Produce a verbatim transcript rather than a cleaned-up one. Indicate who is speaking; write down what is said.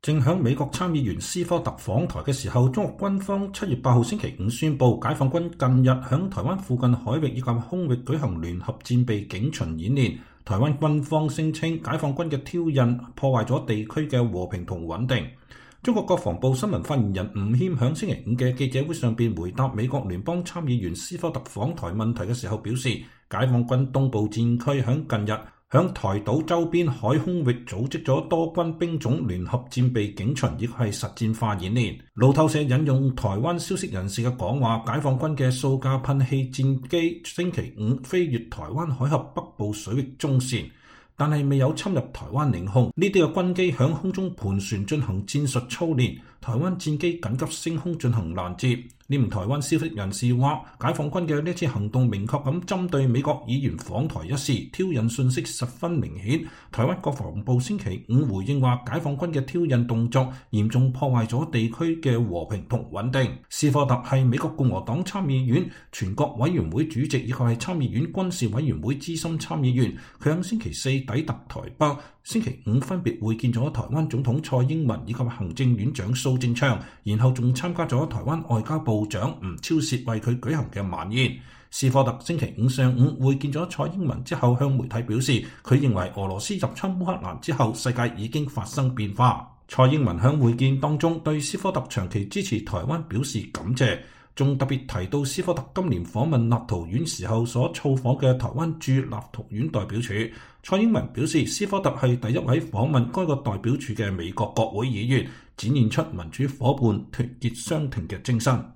Speaker 1: 正響美國參議員斯科特訪台嘅時候，中國軍方七月八號星期五宣布，解放軍近日響台灣附近海域以及空域舉行聯合戰備警巡演練。台灣軍方聲稱，解放軍嘅挑釁破壞咗地區嘅和平同穩定。中國國防部新聞發言人吳謙響星期五嘅記者會上邊回答美國聯邦參議員斯科特訪台問題嘅時候表示，解放軍東部戰區響近日響台島周邊海空域組織咗多軍兵種聯合戰備警巡，亦係實戰化演練。路透社引用台灣消息人士嘅講話，解放軍嘅數架噴氣戰機星期五飛越台灣海峽北部水域中線，但係未有侵入台灣領空。呢啲嘅軍機響空中盤旋進行戰術操練，台灣戰機緊急升空進行攔截。呢名台灣消息人士話，解放軍嘅呢次行動明確咁針對美國議員訪台一事，挑釁信息十分明顯。台灣國防部星期五回應話，解放軍嘅挑釁動作嚴重破壞咗地區嘅和平同穩定。斯科特係美國共和黨參議院全國委員會主席，以及係參議院軍事委員會資深參議員。佢喺星期四抵達台北，星期五分別會見咗台灣總統蔡英文以及行政院長蘇貞昌，然後仲參加咗台灣外交部長吳釗燮為佢舉行嘅晚宴。斯科特星期五上午會見咗蔡英文之後，向媒體表示，佢認為俄羅斯入侵烏克蘭之後，世界已經發生變化。蔡英文喺會見當中對斯科特長期支持台灣表示感謝，仲特別提到斯科特今年訪問立陶宛時候所造訪嘅台灣駐立陶宛代表處。蔡英文表示，斯科特係第一位訪問該個代表處嘅美國國會議員，展現出民主夥伴團結相挺嘅精神。